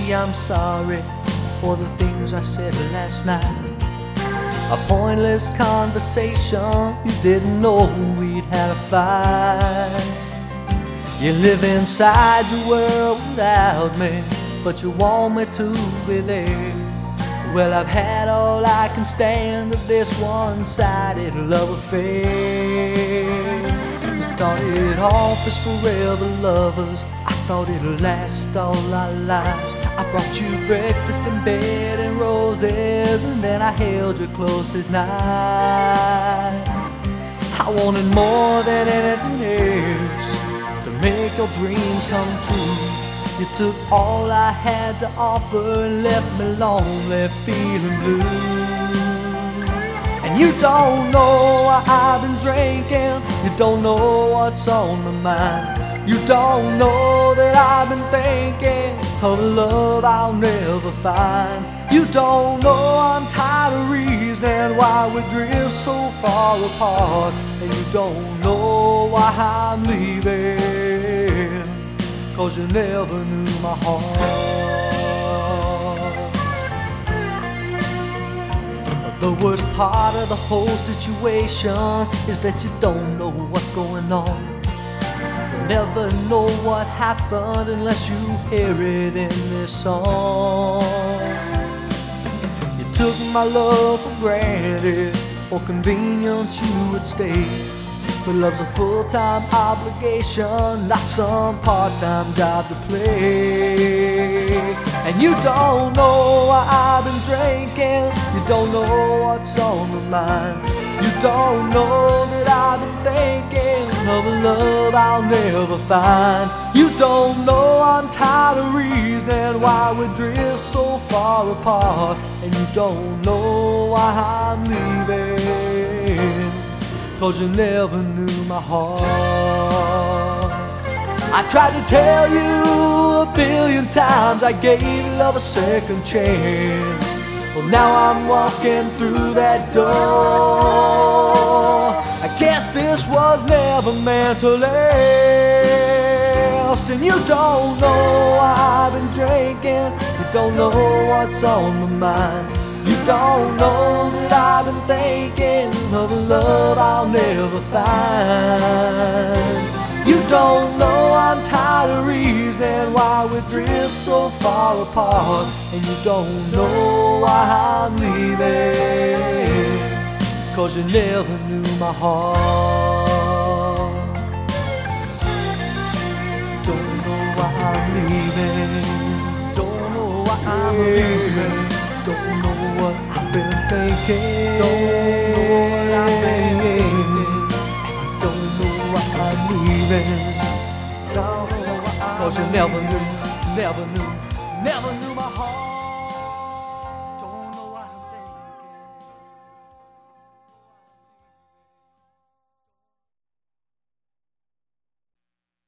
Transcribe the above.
say I'm sorry for the things I said last night. A pointless conversation, you didn't know we'd had a fight. You live inside your world without me, but you want me to be there. Well, I've had all I can stand of this one-sided love affair. We started off as forever lovers, I thought it'd last all our lives. I brought you breakfast in bed and roses, and then I held you close at night. I wanted more than anything else to make your dreams come true. You took all I had to offer and left me lonely, feeling blue. And you don't know why I've been drinking, you don't know what's on my mind. You don't know that I've been thinking of a love I'll never find. You don't know I'm tired of reasoning why we drift so far apart. And you don't know why I'm leaving, 'cause you never knew my heart. The worst part of the whole situation is that you don't know what's going on. You'll never know what happened unless you hear it in this song. You took my love for granted, for convenience you would stay. But love's a full-time obligation, not some part-time job to play. And you don't know why I've been drinking, you don't know what's on my mind. You don't know that I've been thinking of a love I'll never find. You don't know I'm tired of reasoning why we drift so far apart. And you don't know why I'm leaving, 'cause you never knew my heart. I tried to tell you a billion times I gave love a second chance. Well, now I'm walking through that door. I guess this was never meant to last. And you don't know why I've been drinking, you don't know what's on my mind. You don't know that I've been thinking of a love I'll never find. You don't know I'm tired of reasoning why we drift so far apart. And you don't know why I'm leaving, 'cause you never knew my heart. Don't know why I'm leaving, don't know why I'm leaving. Don't know what I've been thinking, don't know what I've been thinking. Don't know why I'm leaving, don't know why I'm leaving. 'Cause you never knew, never knew, never knew.